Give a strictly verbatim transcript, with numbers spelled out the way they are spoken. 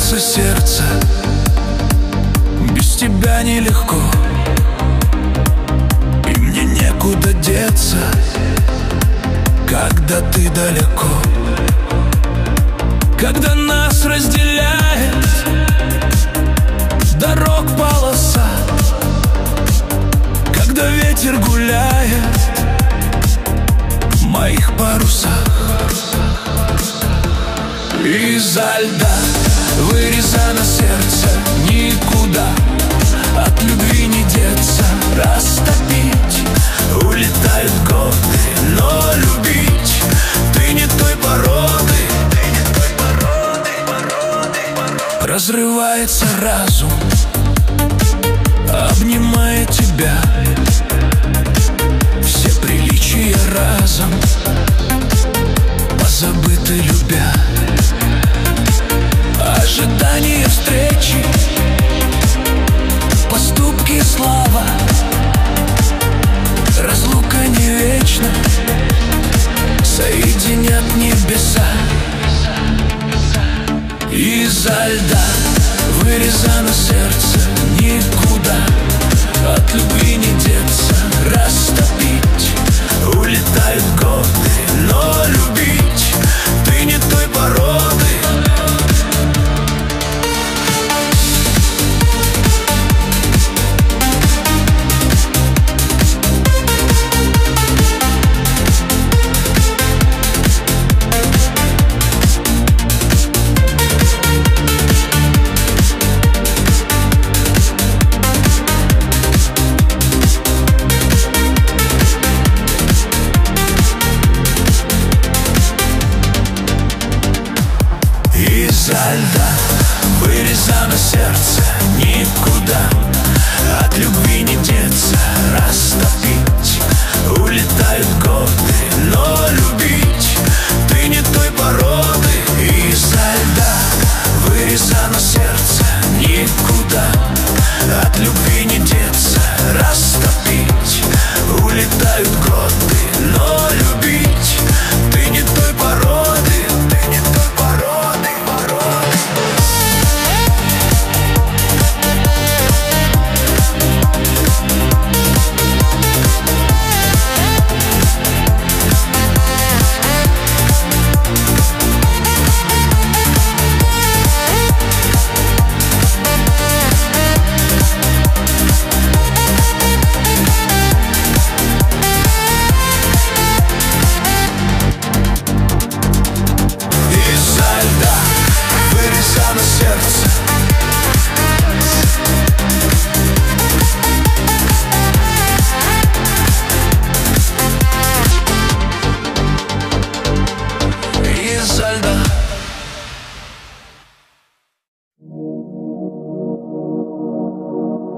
разрывается сердце, без тебя нелегко, и мне некуда деться, когда ты далеко. Когда нас разделяет дорог полоса, когда ветер гуляет в моих парусах. Из-за льда вырезано сердце, никуда от любви не деться. Растопить улетают годы, но любить ты не той породы. Разрывается разум, обнимая тебя, все приличия разом позабыты, любя. Ожидание встречи, поступки, слава, разлука не вечна, соединят небеса. Из-за льда вырезано сердце, никуда от любви